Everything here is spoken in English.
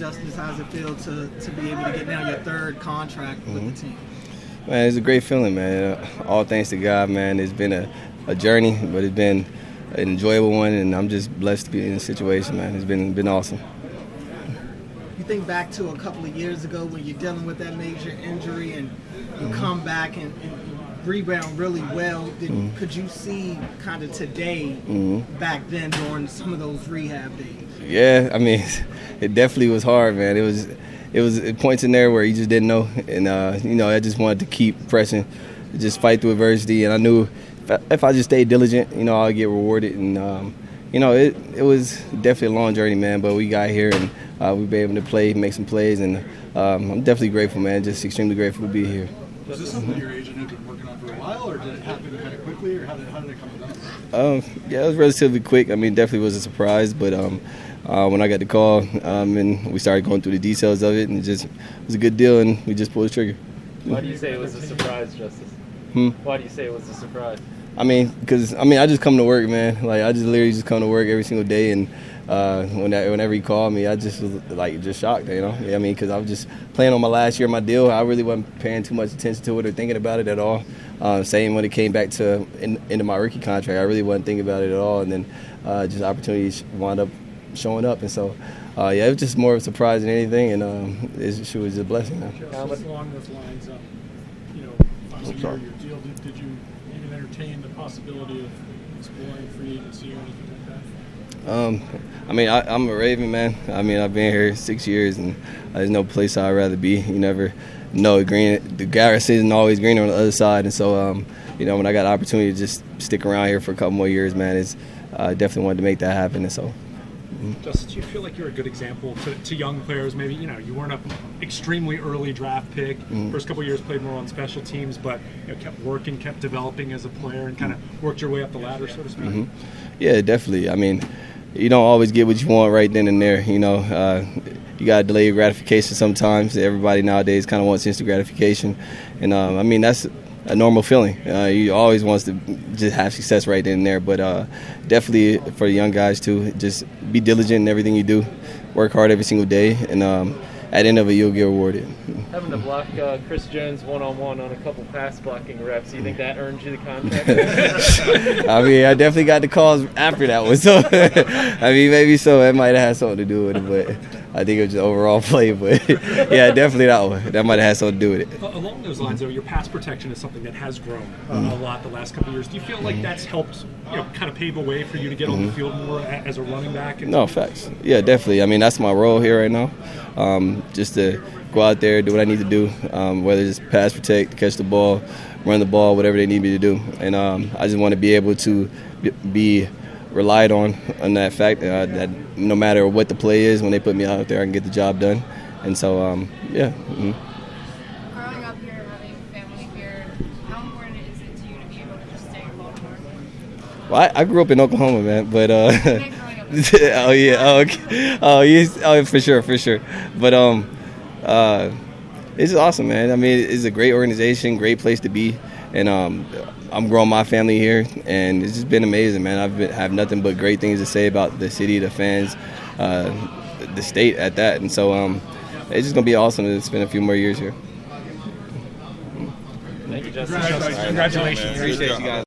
Justice, how does it feel to be able to get now your third contract with the team? Man, it's a great feeling, man. All thanks to God, man. It's been a journey, but it's been an enjoyable one, and I'm just blessed to be in this situation, man. It's been awesome. You think back to a couple of years ago when you're dealing with that major injury and you come back and rebound really well. Could you see kind of today back then during some of those rehab days? Yeah, I mean, it definitely was hard, man. It was points in there where you just didn't know, and I just wanted to keep pressing, just fight through adversity, and I knew if I just stayed diligent, I'd get rewarded, and it was definitely a long journey, man. But we got here, and we were able to play, make some plays, and I'm definitely grateful, man. Just extremely grateful to be here. Was this something your agent had been working on for a while, or did it happen kind of quickly, or how did it come about? Yeah, it was relatively quick. I mean, definitely was a surprise, but when I got the call and we started going through the details of it, and it was a good deal, and we just pulled the trigger. Why do you say it was a surprise, Justice? Why do you say it was a surprise? I mean, because I just come to work, man. Like, I just literally just come to work every single day, and whenever he called me, I just was just shocked, Yeah, I mean, because I was just playing on my last year of my deal. I really wasn't paying too much attention to it or thinking about it at all. Same when it came back to into my rookie contract, I really wasn't thinking about it at all. And then just opportunities wound up showing up, and so it was just more of a surprise than anything, and it was a blessing. Just along those lines, final year of your deal, did you even entertain the possibility of exploring free agency or anything like that? I'm a Raven, man. I mean, I've been here 6 years, and there's no place I'd rather be. You never know the grass isn't always greener on the other side, and so when I got the opportunity to just stick around here for a couple more years, man, I definitely wanted to make that happen, and so. Justin, do you feel like you're a good example to young players? Maybe you weren't an extremely early draft pick. First couple of years played more on special teams, but kept working, kept developing as a player, and kind of worked your way up the ladder, so to speak. Yeah, definitely. I mean, you don't always get what you want right then and there. You got to delay your gratification sometimes. Everybody nowadays kind of wants instant gratification, and that's a normal feeling. You always want to just have success right then and there, but definitely for the young guys too, just be diligent in everything you do, work hard every single day, and at the end of it, you'll get rewarded. Having to block Chris Jones one-on-one on a couple pass blocking reps, you think that earned you the contract? I mean, I definitely got the calls after that one, so I mean, maybe so. It might have had something to do with it, but I think it was just overall play. But yeah, definitely that one. That might have had something to do with it. Along those lines, though, your pass protection is something that has grown a lot the last couple of years. Do you feel like that's helped, kind of pave a way for you to get on the field more as a running back? No, facts. Yeah, definitely. I mean, that's my role here right now. Just to go out there, do what I need to do, whether it's pass protect, catch the ball, run the ball, whatever they need me to do. And I just want to be able to be relied on that fact that no matter what the play is, when they put me out there, I can get the job done. And so, yeah. Growing up here, having family here, how important is it to you to be able to just stay in Baltimore? Well, I grew up in Oklahoma, man, but oh yeah, oh, okay. Oh, for sure. But it's awesome, man. I mean, it's a great organization, great place to be, and I'm growing my family here, and it's just been amazing, man. I have nothing but great things to say about the city, the fans, the state at that, and so it's just gonna be awesome to spend a few more years here. Thank you, Justin. Congratulations. Appreciate you guys.